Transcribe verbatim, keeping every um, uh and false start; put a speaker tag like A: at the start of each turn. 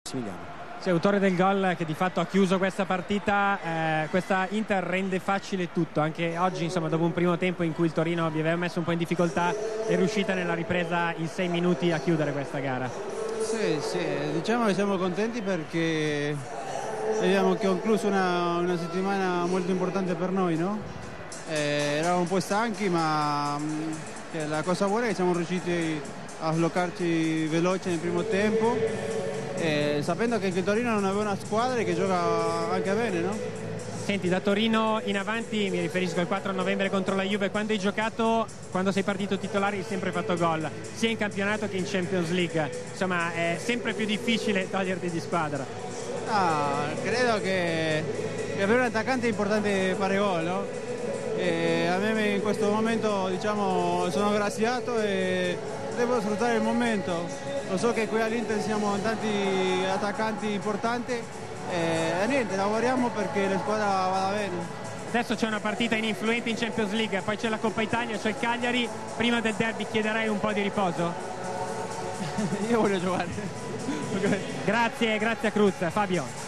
A: Massimiliano.
B: Sei autore del gol che di fatto ha chiuso questa partita. Eh, questa Inter rende facile tutto, anche oggi, insomma, dopo un primo tempo in cui il Torino vi aveva messo un po' in difficoltà, è riuscita nella ripresa in sei minuti a chiudere questa gara.
C: Sì, sì, diciamo che siamo contenti perché abbiamo concluso una, una settimana molto importante per noi, no? Eh, eravamo un po' stanchi, ma mh, la cosa buona è che siamo riusciti a sbloccarci veloce nel primo tempo, eh, sapendo che il Torino non aveva una squadra e che gioca anche bene, no?
B: Senti, da Torino in avanti, mi riferisco al quattro novembre contro la Juve, quando hai giocato, quando sei partito titolare hai sempre fatto gol, sia in campionato che in Champions League, insomma è sempre più difficile toglierti di squadra.
C: Ah, credo che, che per un attaccante è importante fare gol, no? E a me in questo momento, diciamo, sono graziato e devo sfruttare il momento. Lo so che qui all'Inter siamo tanti attaccanti importanti e niente, lavoriamo perché la squadra vada bene.
B: Adesso c'è una partita ininfluente in Champions League, poi c'è la Coppa Italia, c'è il Cagliari. Prima del derby chiederei un po' di riposo?
C: Io voglio giocare.
B: Grazie, grazie a Cruz. Fabio.